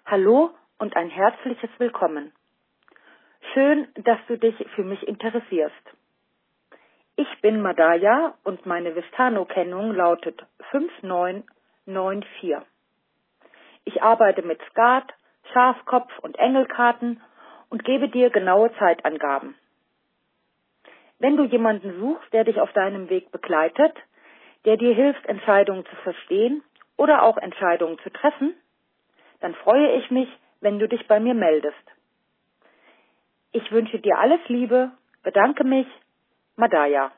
Hallo und ein herzliches Willkommen. Schön, dass du dich für mich interessierst. Ich bin Madaya und meine Vistano-Kennung lautet 5994. Ich arbeite mit Skat, Schafkopf und Engelkarten und gebe dir genaue Zeitangaben. Wenn du jemanden suchst, der dich auf deinem Weg begleitet, der dir hilft, Entscheidungen zu verstehen oder auch Entscheidungen zu treffen, dann freue ich mich, wenn du dich bei mir meldest. Ich wünsche dir alles Liebe, bedanke mich, Madaya.